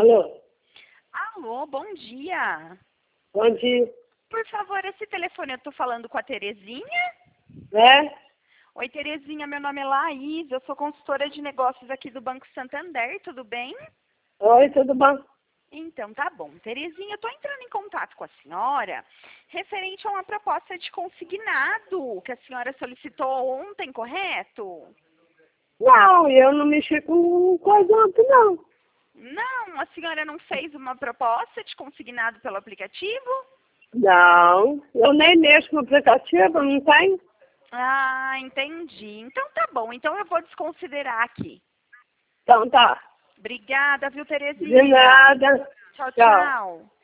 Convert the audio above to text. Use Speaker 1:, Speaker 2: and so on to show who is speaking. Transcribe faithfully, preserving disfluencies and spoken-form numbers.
Speaker 1: Alô?
Speaker 2: Alô, bom dia.
Speaker 1: Bom dia.
Speaker 2: Por favor, esse telefone eu tô falando com a Terezinha?
Speaker 1: É?
Speaker 2: Oi, Terezinha, meu nome é Laís, eu sou consultora de negócios aqui do Banco Santander, tudo bem?
Speaker 1: Oi, tudo bom?
Speaker 2: Então, tá bom. Terezinha, eu tô entrando em contato com a senhora referente a uma proposta de consignado que a senhora solicitou ontem, correto?
Speaker 1: Não, eu não mexi com coisa ontem, não.
Speaker 2: Não, a senhora não fez uma proposta de consignado pelo aplicativo?
Speaker 1: Não, eu nem mexo no aplicativo, não tem?
Speaker 2: Ah, entendi. Então tá bom, então eu vou desconsiderar aqui.
Speaker 1: Então tá.
Speaker 2: Obrigada, viu,
Speaker 1: De
Speaker 2: Terezinha?
Speaker 1: nada.
Speaker 2: Tchau,
Speaker 1: Tchau.
Speaker 2: tchau.